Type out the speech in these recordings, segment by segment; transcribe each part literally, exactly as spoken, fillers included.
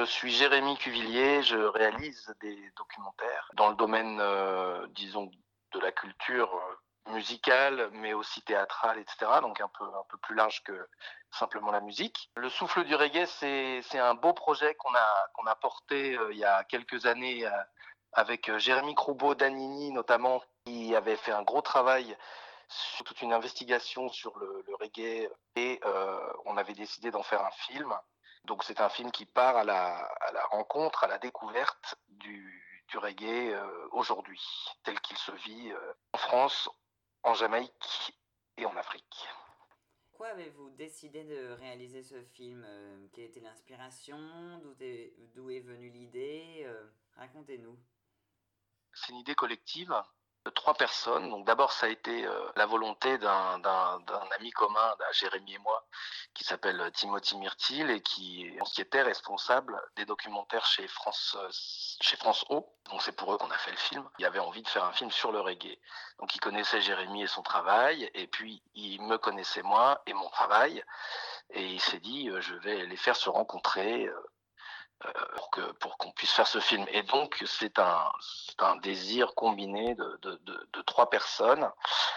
suis Jérémy Cuvillier, je réalise des documentaires dans le domaine, euh, disons, de la culture euh, musicale, mais aussi théâtrale, et cetera. Donc un peu, un peu plus large que simplement la musique. Le Souffle du Reggae, c'est, c'est un beau projet qu'on a, qu'on a porté euh, il y a quelques années euh, avec euh, Jérémy Croubeau-Danini notamment, qui avait fait un gros travail sur toute une investigation sur le, le reggae et euh, on avait décidé d'en faire un film. Donc c'est un film qui part à la, à la rencontre, à la découverte du, du reggae euh, aujourd'hui, tel qu'il se vit euh, en France, en Jamaïque et en Afrique. Pourquoi avez-vous décidé de réaliser ce film euh, Quelle était l'inspiration D'où est, d'où est venue l'idée euh, Racontez-nous. C'est une idée collective de trois personnes. Donc d'abord, ça a été euh, la volonté d'un, d'un, d'un ami commun, d'un Jérémy et moi, qui s'appelle Timothy Myrtil et qui, qui était responsable des documentaires chez France, euh, chez France O. Donc c'est pour eux qu'on a fait le film. Il avait envie de faire un film sur le reggae. Donc il connaissait Jérémy et son travail, et puis il me connaissait moi et mon travail, et il s'est dit euh, je vais les faire se rencontrer. Euh, pour que pour qu'on puisse faire ce film. Et donc c'est un c'est un désir combiné de, de, de, de trois personnes.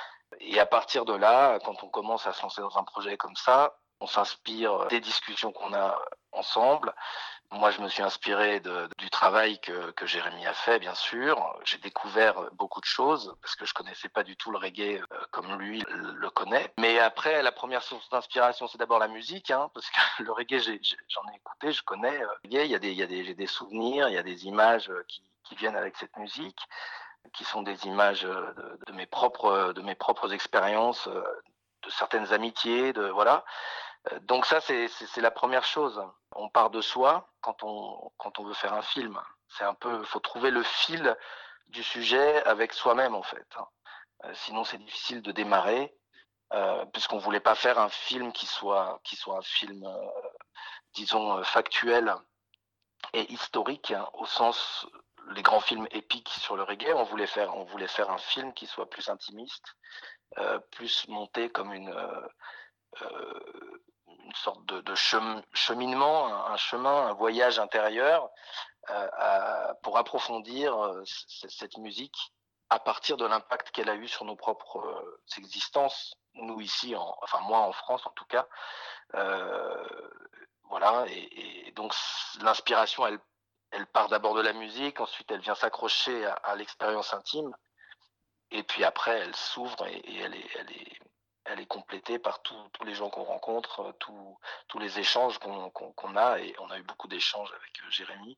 Et à partir de là, quand on commence à se lancer dans un projet comme ça, on s'inspire des discussions qu'on a ensemble. Moi, je me suis inspiré de, du travail que, que Jérémy a fait, bien sûr. J'ai découvert beaucoup de choses parce que je connaissais pas du tout le reggae euh, comme lui le connaît. Mais après, la première source d'inspiration, c'est d'abord la musique, hein, parce que le reggae, j'ai, j'ai, j'en ai écouté, je connais. Euh, le reggae, il y a des, il y a des, j'ai des souvenirs, il y a des images qui, qui viennent avec cette musique, qui sont des images de, de mes propres, de mes propres expériences, de certaines amitiés, de voilà. Donc ça, c'est, c'est, c'est la première chose. On part de soi quand on, quand on veut faire un film. C'est un peu, faut trouver le fil du sujet avec soi-même en fait. Euh, sinon, c'est difficile de démarrer, euh, puisqu'on voulait pas faire un film qui soit, qui soit un film, euh, disons, euh, factuel et historique, hein, au sens les grands films épiques sur le reggae. On voulait faire, on voulait faire un film qui soit plus intimiste, euh, plus monté comme une euh, euh, une sorte de, de chem, cheminement, un, un chemin, un voyage intérieur euh, à, pour approfondir euh, c- cette musique à partir de l'impact qu'elle a eu sur nos propres euh, existences, nous ici, en, enfin moi en France en tout cas. Euh, voilà, et, et donc l'inspiration, elle, elle part d'abord de la musique, ensuite elle vient s'accrocher à, à l'expérience intime, et puis après elle s'ouvre et, et elle est, elle est elle est complétée par tous tous les gens qu'on rencontre, tous tous les échanges qu'on qu'on qu'on a, et on a eu beaucoup d'échanges avec euh, Jérémy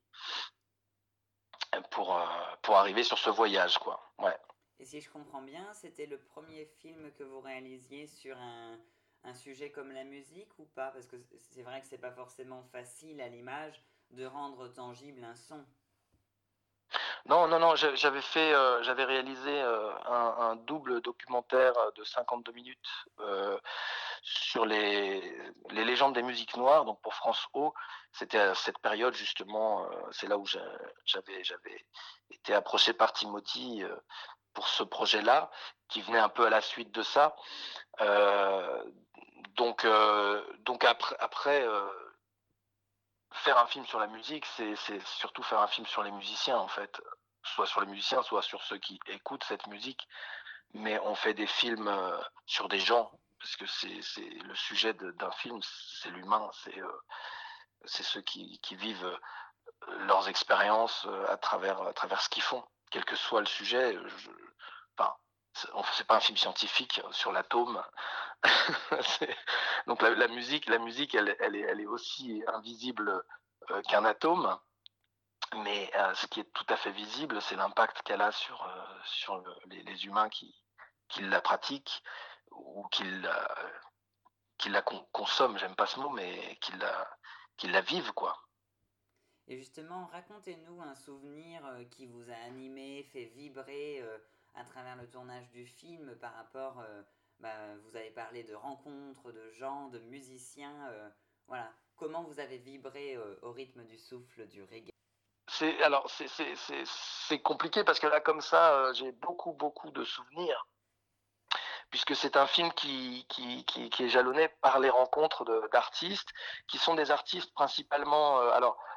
pour euh, pour arriver sur ce voyage, quoi. Ouais. Et si je comprends bien, c'était le premier film que vous réalisiez sur un, un sujet comme la musique ou pas? Parce que c'est vrai que c'est pas forcément facile à l'image de rendre tangible un son. Non, non, non, j'a- j'avais fait, euh, j'avais réalisé euh, un, un double documentaire de cinquante-deux minutes euh, sur les, les légendes des musiques noires, donc pour France O. C'était à cette période justement, euh, c'est là où j'a- j'avais, j'avais été approché par Timothy euh, pour ce projet-là, qui venait un peu à la suite de ça. Euh, donc, euh, donc après, après euh, faire un film sur la musique, c'est, c'est surtout faire un film sur les musiciens en fait, soit sur les musiciens, soit sur ceux qui écoutent cette musique. Mais on fait des films euh, sur des gens, parce que c'est, c'est le sujet de, d'un film, c'est l'humain, c'est, euh, c'est ceux qui, qui vivent euh, leurs expériences euh, à travers, à travers ce qu'ils font, quel que soit le sujet. Je, enfin, c'est, c'est pas un film scientifique sur l'atome. C'est- donc la, la musique, la musique, elle, elle, est, elle est aussi invisible euh, qu'un atome. Mais euh, ce qui est tout à fait visible, c'est l'impact qu'elle a sur, euh, sur le- les, les humains qui, qui la pratiquent ou qui la, qui la con- consomment, j'aime pas ce mot, mais qui la, qui la vivent, quoi. Et justement, racontez-nous un souvenir euh, qui vous a animé, fait vibrer euh, à travers le tournage du film par rapport, euh, bah, vous avez parlé de rencontres, de gens, de musiciens, euh, voilà. Comment vous avez vibré euh, au rythme du souffle du reggae? C'est, alors, c'est, c'est, c'est, c'est compliqué parce que là, comme ça, euh, j'ai beaucoup, beaucoup de souvenirs, puisque c'est un film qui, qui, qui, qui est jalonné par les rencontres de, d'artistes, qui sont des artistes principalement, euh, alors,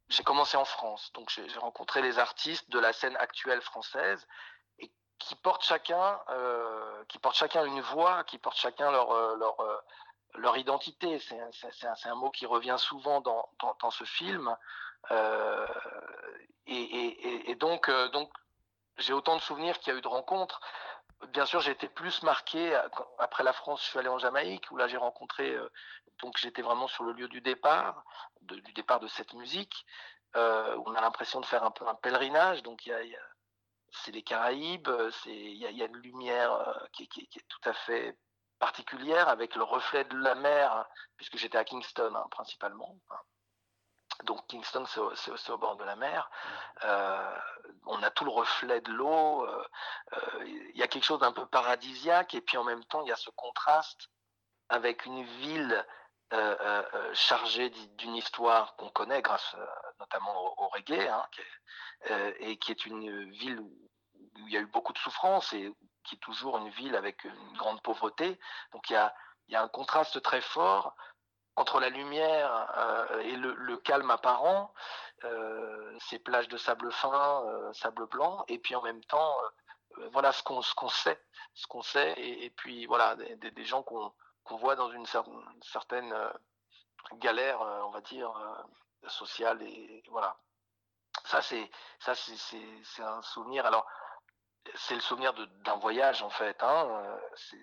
j'ai commencé en France, donc j'ai j'ai rencontré les artistes de la scène actuelle française et qui portent chacun, heu, qui portent chacun une voix, qui portent chacun leur, heu, leur, heu, leur identité. C'est un c'est c'est un c'est un mot qui revient souvent dans dans dans ce film, heu et et et et donc heu, donc j'ai autant de souvenirs qu'il y a eu de rencontres. Bien sûr, j'ai été plus marqué euh, quand- après la France, je suis allé en Jamaïque où là j'ai rencontré, euh, donc j'étais vraiment sur le lieu du départ, de- du départ de cette musique, euh, où on a l'impression de faire un peu un pèlerinage. Donc il y a, il y a- c'est les Caraïbes, euh, c'est il y a, il y a une lumière euh, qui, qui- qui est tout à fait particulière avec le reflet de la mer, puisque j'étais à Kingston hein, principalement. Donc Kingston, c'est au, c'est au- c'est au bord de la mer. Euh, on a tout le reflet de l'eau. euh, euh, Il y a quelque chose d'un peu paradisiaque et puis en même temps, il y a ce contraste avec une ville euh, euh, euh, chargée d'une histoire qu'on connaît grâce euh, notamment au, au reggae, hein, qui est, euh, et qui est une ville où il y a eu beaucoup de souffrance et qui est toujours une ville avec une grande pauvreté. Donc il y a, il y a un contraste très fort entre la lumière euh, et le, le calme apparent, euh, ces plages de sable fin, euh, sable blanc, et puis en même temps, euh, voilà ce qu'on ce qu'on sait, ce qu'on sait, et, et puis voilà des, des, des gens qu'on qu'on voit dans une, cer une certaine euh, galère, euh, on va dire euh, sociale, et, et voilà. Ça c'est ça c'est c'est un souvenir. Alors c'est le souvenir d'un voyage en fait. Hein, euh, c'est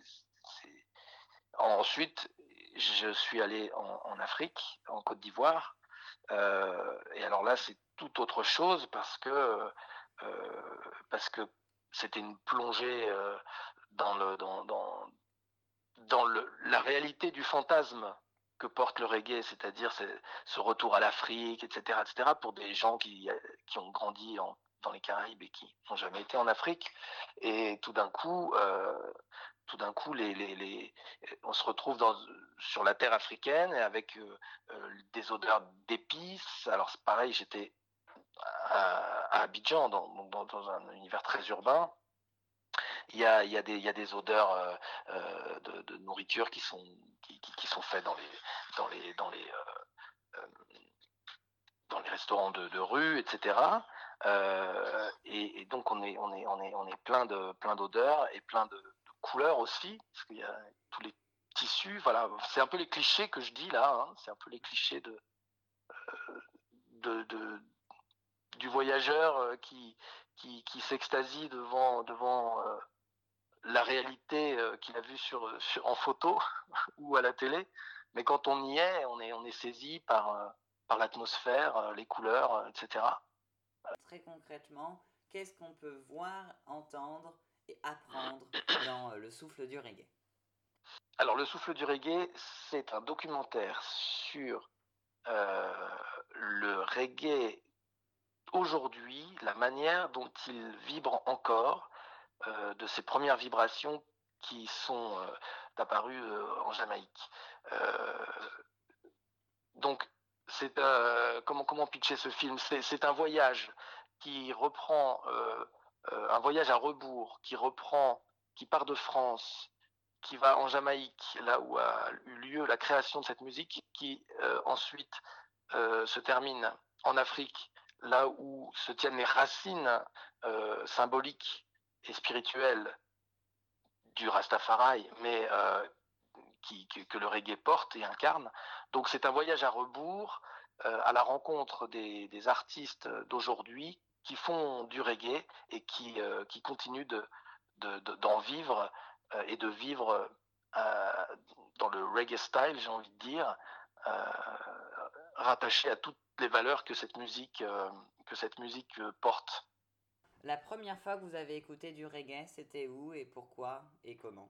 Ensuite, je suis allé en, en Afrique, en Côte d'Ivoire, euh, et alors là, c'est tout autre chose parce que euh, parce que c'était une plongée euh, dans le dans dans dans le, la réalité du fantasme que porte le reggae, c'est-à-dire ce retour à l'Afrique, et cetera, et cetera, pour des gens qui, qui ont grandi en, dans les Caraïbes et qui n'ont jamais été en Afrique. Et tout d'un coup, euh, tout d'un coup, les, les, les, on se retrouve dans, sur la terre africaine avec euh, euh, des odeurs d'épices. Alors c'est pareil, j'étais à, à Abidjan, dans, dans, dans un univers très urbain. Il y a, il y a, des, il y a des odeurs euh, euh, de, de nourriture qui sont, qui, qui, qui sont faites dans les, dans les, dans les, euh, euh, dans les restaurants de, de rue, et cetera. Euh, et, et donc on est, on est, on est, on est plein de, plein d'odeurs et plein de, de couleurs aussi, parce qu'il y a tous les tissus. Voilà, c'est un peu les clichés que je dis là. Hein, c'est un peu les clichés de, de, de du voyageur euh, qui, qui, qui s'extasie devant, devant euh, la réalité euh, qu'il a vue sur, sur, en photo ou à la télé. Mais quand on y est, on est, on est saisi par, euh, par l'atmosphère, euh, les couleurs, euh, et cetera. Très concrètement, qu'est-ce qu'on peut voir, entendre et apprendre dans euh, Le souffle du reggae? Alors, Le souffle du reggae, c'est un documentaire sur euh, le reggae aujourd'hui, la manière dont il vibre encore, euh, de ses premières vibrations qui sont euh, apparues euh, en Jamaïque. Euh, donc, c'est euh, comment comment pitcher ce film? C'est un voyage qui reprend euh, euh, un voyage à rebours, qui reprend, qui part de France, qui va en Jamaïque, là où a eu lieu la création de cette musique, qui euh, ensuite euh, se termine en Afrique, là où se tiennent les racines euh, symboliques et spirituelles du Rastafari, mais euh, qui, que, que, le reggae porte et incarne. Donc c'est un voyage à rebours, euh, à la rencontre des, des artistes d'aujourd'hui qui font du reggae et qui, euh, qui continuent de, de, de, d'en vivre euh, et de vivre euh, dans le reggae style, j'ai envie de dire, euh, rattaché à toutes les valeurs que cette musique, euh, que cette musique porte. La première fois que vous avez écouté du reggae, c'était où et pourquoi et comment?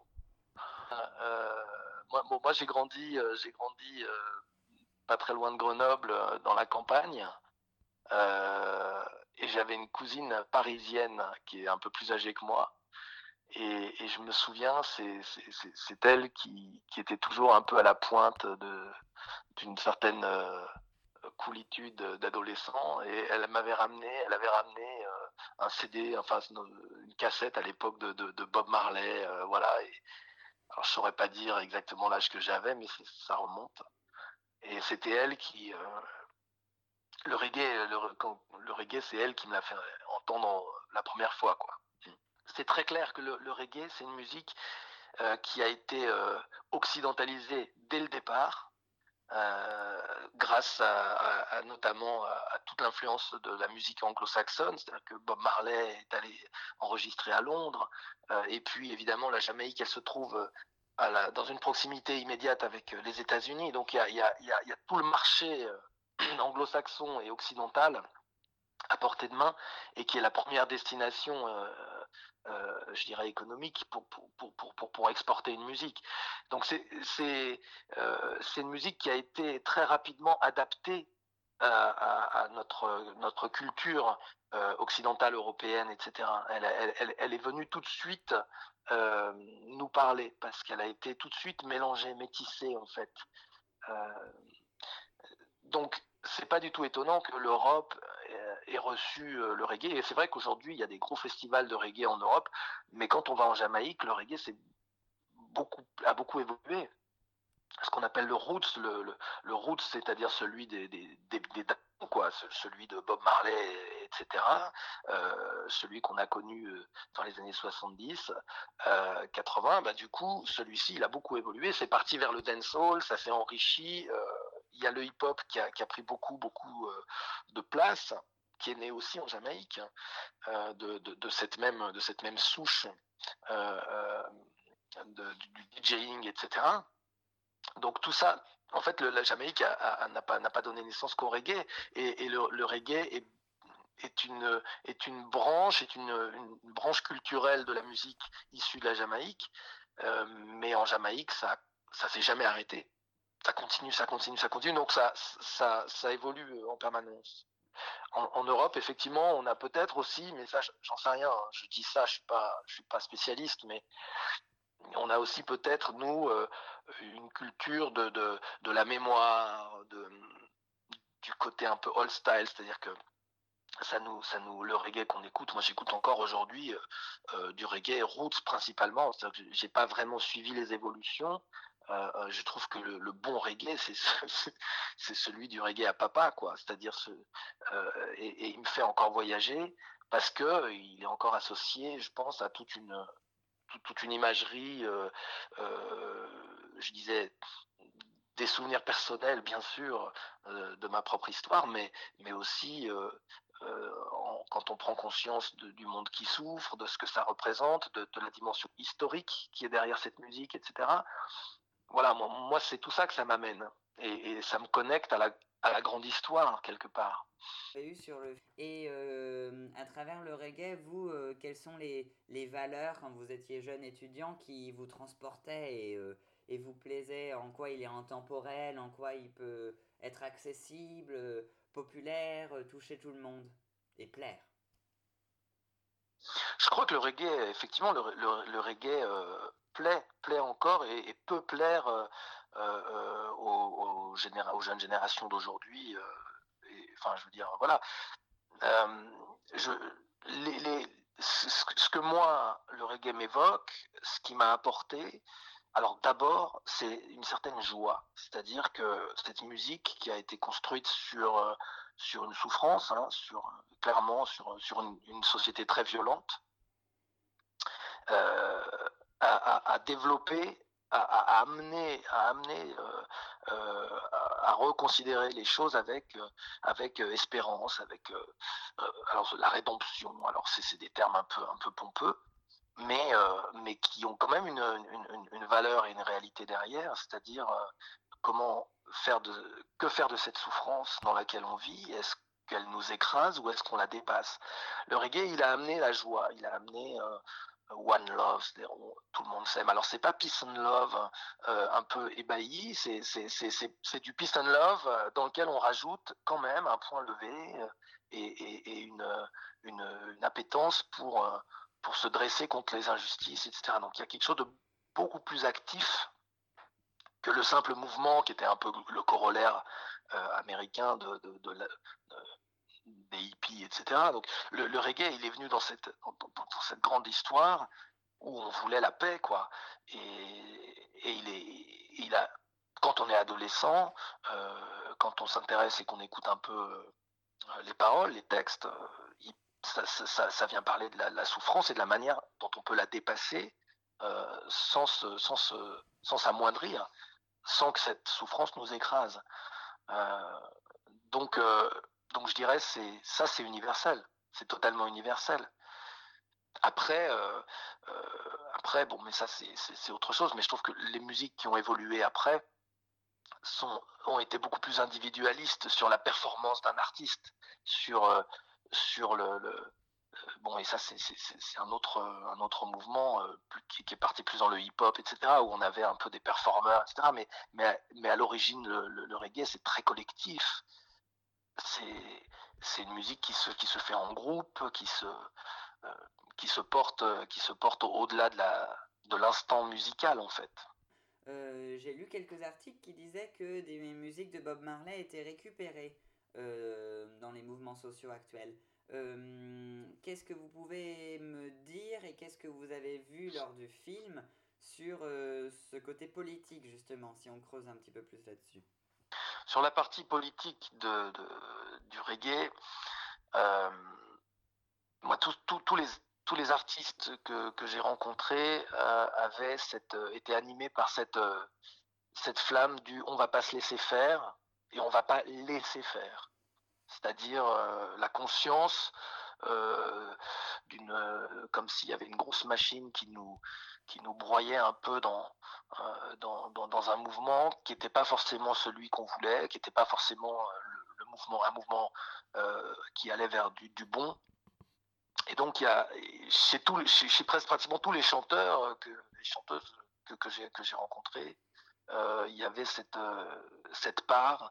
Euh, moi, bon, moi j'ai grandi, euh, j'ai grandi euh, pas très loin de Grenoble, euh, dans la campagne, euh, et j'avais une cousine parisienne qui est un peu plus âgée que moi. Et, et je me souviens, c'est elle qui, qui, était toujours un peu à la pointe d'une certaine euh, coolitude d'adolescent. Et elle m'avait ramené, elle avait ramené euh, un C D, enfin une cassette à l'époque de, de, de Bob Marley, euh, voilà. Et, alors je saurais pas dire exactement l'âge que j'avais, mais ça remonte. Et c'était elle qui, euh, Le reggae, le, quand, le reggae, c'est elle qui me l'a fait entendre la première fois, quoi. C'est très clair que le, le reggae, c'est une musique euh, qui a été euh, occidentalisée dès le départ, euh, grâce à, à, à notamment à, à toute l'influence de la musique anglo-saxonne, c'est-à-dire que Bob Marley est allé enregistrer à Londres, euh, et puis évidemment la Jamaïque, elle se trouve à la, dans une proximité immédiate avec les États-Unis, donc il y a, y, a, y, a, y a tout le marché euh, anglo-saxon et occidental à portée de main et qui est la première destination euh, euh, je dirais économique pour, pour, pour, pour, pour, pour exporter une musique. Donc c'est, c'est, euh, c'est une musique qui a été très rapidement adaptée à, à, à notre, notre culture euh, occidentale, européenne, et cetera. Elle, elle, elle, elle est venue tout de suite euh, nous parler parce qu'elle a été tout de suite mélangée, métissée en fait. Euh, donc c'est pas du tout étonnant que l'Europe ait reçu le reggae. Et c'est vrai qu'aujourd'hui, il y a des gros festivals de reggae en Europe, mais quand on va en Jamaïque, le reggae c'est beaucoup, a beaucoup évolué. Ce qu'on appelle le roots, le, le, le roots, c'est-à-dire celui des, des, des, des quoi, celui de Bob Marley, et cetera. Euh, celui qu'on a connu dans les années soixante-dix, euh, quatre-vingts, bah, du coup, celui-ci, il a beaucoup évolué. C'est parti vers le dancehall, ça s'est enrichi. Euh, il y a le hip-hop qui a, qui a pris beaucoup, beaucoup euh, de place, qui est né aussi en Jamaïque, euh, de, de, de, cette même, de cette même souche euh, euh, de, du DJing, et cetera. Donc tout ça, en fait, le, la Jamaïque a, a, n'a, pas, n'a pas donné naissance qu'au reggae, et, et le, le reggae est, est, une, est une branche, est une, une branche culturelle de la musique issue de la Jamaïque, euh, mais en Jamaïque, ça, ça s'est jamais arrêté. Ça continue, ça continue, ça continue, donc ça, ça, ça évolue en permanence. En, en Europe, effectivement, on a peut-être aussi, mais ça, j'en sais rien. Hein, je dis ça, je suis pas, je suis pas spécialiste, mais on a aussi peut-être, nous, euh, une culture de, de, de la mémoire, de, du côté un peu old style, c'est-à-dire que ça nous, ça nous, le reggae qu'on écoute, moi j'écoute encore aujourd'hui euh, euh, du reggae roots principalement, c'est-à-dire que j'ai pas vraiment suivi les évolutions. Euh, je trouve que le, le bon reggae, c'est, c'est celui du reggae à papa, quoi. C'est-à-dire ce, euh, et, et il me fait encore voyager parce que il est encore associé, je pense, à toute une toute une imagerie, euh, euh, je disais, des souvenirs personnels, bien sûr, euh, de ma propre histoire, mais, mais aussi euh, euh, en, quand on prend conscience de, du monde qui souffre, de ce que ça représente, de, de la dimension historique qui est derrière cette musique, et cetera. Voilà, moi, moi c'est tout ça que ça m'amène. Et, et ça me connecte à la, à la grande histoire, quelque part. Eu sur le... Et euh, à travers le reggae, vous, euh, quelles sont les, les valeurs quand vous étiez jeune étudiant qui vous transportaient et, euh, et vous plaisaient? En quoi il est intemporel, en quoi il peut être accessible, euh, populaire, euh, toucher tout le monde et plaire? Je crois que le reggae, effectivement, le, le, le reggae euh, plaît, plaît encore et, et peut plaire euh, euh, aux, aux, généra- aux jeunes générations d'aujourd'hui. Euh, et, enfin, je veux dire, voilà. Euh, je, les, les, ce, ce que moi, le reggae m'évoque, ce qui m'a apporté, alors d'abord, c'est une certaine joie. C'est-à-dire que cette musique qui a été construite sur, euh, sur une souffrance, hein, sur, clairement sur, sur une, une société très violente, euh, à, à, à, développer, à, à, amener, à, amener euh, euh, à, à reconsidérer les choses avec, euh, avec euh, espérance, avec euh, euh, alors, la rédemption. Alors c'est, c'est des termes un peu, un peu pompeux, mais, euh, mais qui ont quand même une, une, une valeur et une réalité derrière, c'est-à-dire euh, comment faire de, que faire de cette souffrance dans laquelle on vit. Est-ce qu'elle nous écrase ou est-ce qu'on la dépasse? Le reggae, il a amené la joie, il a amené euh, One Love, tout le monde s'aime. Alors c'est pas Peace and Love euh, un peu ébahi, c'est, c'est, c'est, c'est, c'est du Peace and Love euh, dans lequel on rajoute quand même un point levé euh, et, et, et une, une, une appétence pour, euh, pour se dresser contre les injustices, et cetera. Donc il y a quelque chose de beaucoup plus actif que le simple mouvement qui était un peu le corollaire euh, américain de, de, de, de, de des hippies, et cetera. Donc le, le reggae, il est venu dans cette, dans, dans, dans cette grande histoire où on voulait la paix, quoi. Et, et il est, il a, quand on est adolescent, euh, quand on s'intéresse et qu'on écoute un peu les paroles, les textes, euh, ils- ça, ça- ça- ça vient parler de la, la souffrance et de la manière dont on peut la dépasser euh, sans, se- sans, se- sans s'amoindrir, sans que cette souffrance nous écrase. Euh, donc, euh, donc je dirais c'est ça, c'est universel, c'est totalement universel. Après, euh, euh, après, bon, mais ça c'est, c'est, c'est autre chose. Mais je trouve que les musiques qui ont évolué après sont, ont été beaucoup plus individualistes sur la performance d'un artiste, sur, euh, sur le, le- bon, et ça c'est, c'est, c'est c'est un autre, un autre mouvement euh, plus- qui, qui est parti plus dans le hip-hop, et cetera, où on avait un peu des performeurs, et cetera. Mais, mais, mais à l'origine, le, le- le reggae, c'est très collectif. C'est, c'est une musique qui se, qui se fait en groupe, qui se, euh, qui se porte, qui se porte au-delà de la, de l'instant musical, en fait. Euh, j'ai lu quelques articles qui disaient que des musiques de Bob Marley étaient récupérées euh, dans les mouvements sociaux actuels. Euh, qu'est-ce que vous pouvez me dire et qu'est-ce que vous avez vu lors du film sur euh, ce côté politique, justement, si on creuse un petit peu plus là-dessus? Sur la partie politique de, de- du reggae, euh, moi, tous tous- tous les, tous les artistes que, que j'ai rencontrés euh, avaient cette, euh, été animés par cette, euh, cette flamme du on va pas se laisser faire et on va pas laisser faire. C'est-à-dire euh, la conscience euh, d'une, euh, comme s'il y avait une grosse machine qui nous, qui nous broyait un peu dans, euh, dans, dans, dans un mouvement qui n'était pas forcément celui qu'on voulait, qui n'était pas forcément euh, le, le mouvement, un mouvement euh, qui allait vers du, du bon. Et donc, il y a, chez, tout, chez, chez presque pratiquement tous les chanteurs, que, les chanteuses que, que j'ai que j'ai rencontrées, euh, il y avait cette, euh, cette part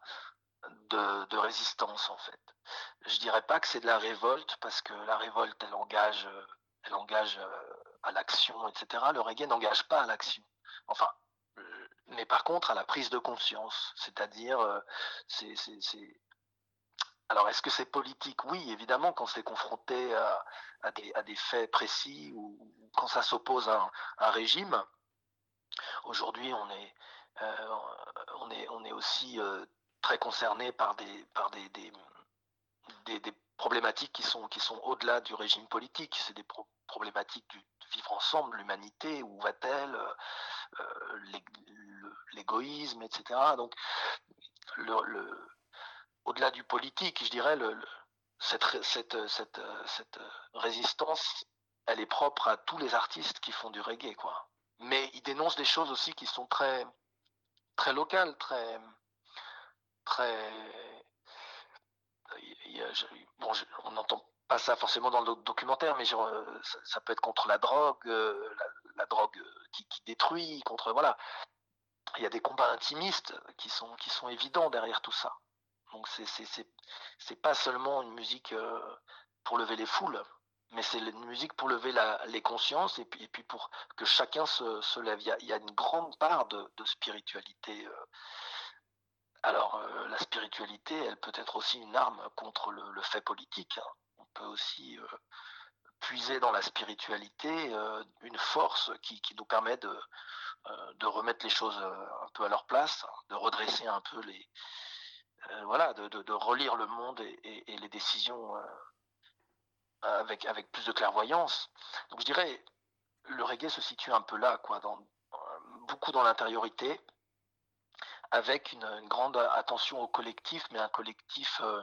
de, de résistance, en fait. Je dirais pas que c'est de la révolte, parce que la révolte, elle engage, euh, elle engage euh, à l'action, et cetera. Le reggae n'engage pas à l'action. Enfin, euh, mais par contre, à la prise de conscience. C'est-à-dire, euh, c'est, c'est, c'est, alors, est-ce que c'est politique? Oui, évidemment, quand c'est confronté à, à, des, à des faits précis ou, ou quand ça s'oppose à un, un régime. Aujourd'hui, on est, euh, on est, on est aussi euh, très concerné par des, par des, des, des, des problématiques qui sont, qui sont au-delà du régime politique. C'est des pro- problématiques du vivre ensemble, l'humanité, où va-t-elle, euh, l'égoïsme, et cetera. Donc, le, le, au-delà du politique, je dirais, le, le, cette, cette, cette, cette résistance, elle est propre à tous les artistes qui font du reggae, quoi. Mais ils dénoncent des choses aussi qui sont très, très locales, très, très. Il y a, bon, je, on n'entend pas ça forcément dans le documentaire, mais genre, ça, ça, peut être contre la drogue, euh, la, la, drogue qui, qui détruit, contre voilà. Il y a des combats intimistes qui sont, qui sont évidents derrière tout ça. Donc c'est, c'est, c'est, c'est pas seulement une musique euh, pour lever les foules, mais c'est une musique pour lever la, les consciences et puis, et puis pour que chacun se, se lève. Il y, a, il y a une grande part de, de spiritualité. Euh. Alors euh, la spiritualité, elle peut être aussi une arme contre le, le fait politique. Hein. On peut aussi euh, puiser dans la spiritualité euh, une force qui, qui nous permet de, euh, de remettre les choses euh, un peu à leur place, de redresser un peu les, euh, voilà, de, de, de relire le monde et, et, et les décisions euh, avec, avec plus de clairvoyance. Donc je dirais, le reggae se situe un peu là, quoi, dans, euh, beaucoup dans l'intériorité, avec une, une grande attention au collectif, mais un collectif, euh,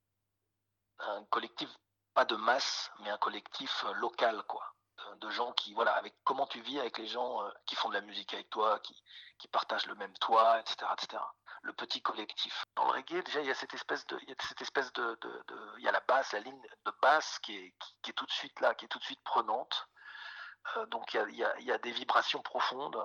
un collectif pas de masse, mais un collectif euh, local, quoi. De, de gens qui, voilà, avec comment tu vis avec les gens euh, qui font de la musique avec toi, qui, qui partagent le même toit, et cetera, et cetera. Le petit collectif. Dans le reggae, déjà, il y a cette espèce de, il y a cette espèce de, de, de il y a la basse, la ligne de basse qui est, qui, qui est tout de suite là, qui est tout de suite prenante. Euh, donc il y, a, il, y a, il y a des vibrations profondes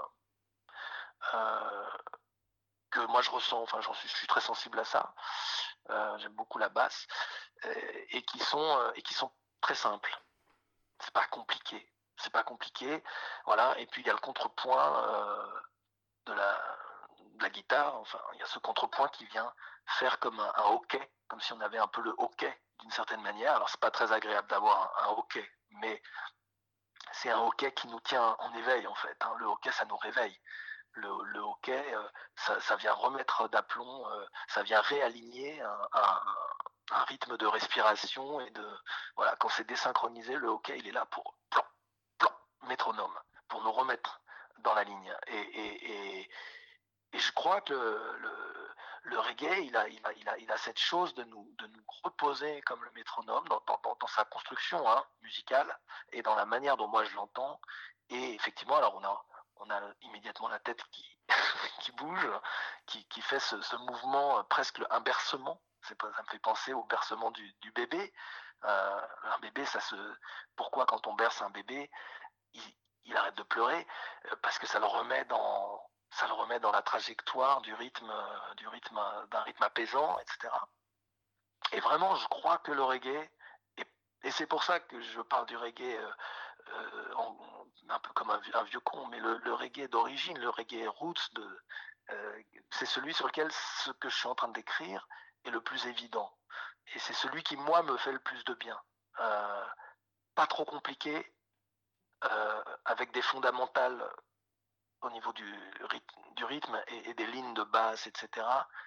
euh, que moi je ressens. Enfin, j'en suis, je suis très sensible à ça. Euh, j'aime beaucoup la basse et, et qui sont euh, et qui sont très simples. C'est pas compliqué. C'est pas compliqué. Voilà. Et puis il y a le contrepoint euh, de la de la guitare, enfin, il y a ce contrepoint qui vient faire comme un, un hoquet, comme si on avait un peu le hoquet d'une certaine manière. Alors, c'est pas très agréable d'avoir un, un hoquet, mais c'est un hoquet qui nous tient en éveil, en fait. Hein. Le hoquet, ça nous réveille. Le, le hoquet, euh, ça, ça vient remettre d'aplomb, euh, ça vient réaligner un, un, un rythme de respiration et de voilà, quand c'est désynchronisé, le hockey, il est là pour plan, plan, métronome, pour nous remettre dans la ligne. Et, et, et, et je crois que le, le, le reggae, il a, il, a, il, a, il a cette chose de nous, de nous reposer comme le métronome dans, dans, dans sa construction hein, musicale et dans la manière dont moi je l'entends. Et effectivement, alors on a, on a immédiatement la tête qui, qui bouge, qui, qui fait ce, ce mouvement presque un bercement. C'est pas, ça me fait penser au bercement du, du bébé. Euh, un bébé, ça se. Pourquoi quand on berce un bébé, il, il arrête de pleurer parce que ça le remet dans, ça le remet dans la trajectoire du rythme, du rythme, d'un rythme apaisant, et cetera. Et vraiment, je crois que le reggae, et, et c'est pour ça que je parle du reggae euh, euh, en, un peu comme un, un vieux con, mais le, le reggae d'origine, le reggae roots, de, euh, c'est celui sur lequel ce que je suis en train de décrire est le plus évident. Et c'est celui qui, moi, me fait le plus de bien. Euh, pas trop compliqué, euh, avec des fondamentales au niveau du rythme, du rythme et, et des lignes de basse, et cetera.